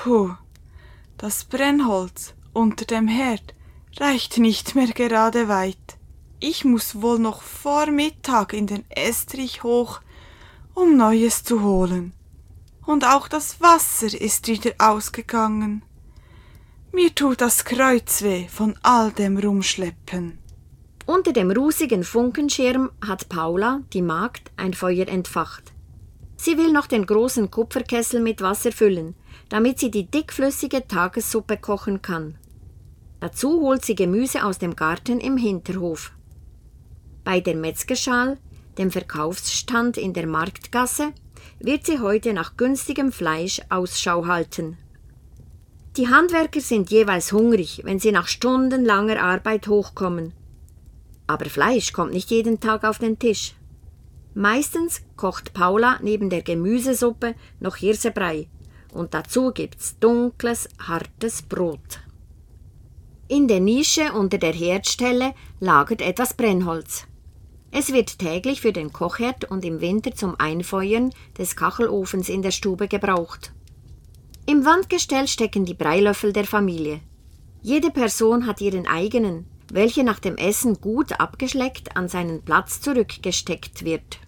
Puh, das Brennholz unter dem Herd reicht nicht mehr gerade weit. Ich muss wohl noch vor Mittag in den Estrich hoch, um Neues zu holen. Und auch das Wasser ist wieder ausgegangen. Mir tut das Kreuz weh von all dem Rumschleppen. Unter dem rußigen Funkenschirm hat Paula, die Magd, ein Feuer entfacht. Sie will noch den großen Kupferkessel mit Wasser füllen, damit sie die dickflüssige Tagessuppe kochen kann. Dazu holt sie Gemüse aus dem Garten im Hinterhof. Bei der Metzgerschal, dem Verkaufsstand in der Marktgasse, wird sie heute nach günstigem Fleisch Ausschau halten. Die Handwerker sind jeweils hungrig, wenn sie nach stundenlanger Arbeit hochkommen. Aber Fleisch kommt nicht jeden Tag auf den Tisch. Meistens kocht Paula neben der Gemüsesuppe noch Hirsebrei und dazu gibt's dunkles, hartes Brot. In der Nische unter der Herdstelle lagert etwas Brennholz. Es wird täglich für den Kochherd und im Winter zum Einfeuern des Kachelofens in der Stube gebraucht. Im Wandgestell stecken die Breilöffel der Familie. Jede Person hat ihren eigenen, welcher nach dem Essen gut abgeschleckt an seinen Platz zurückgesteckt wird.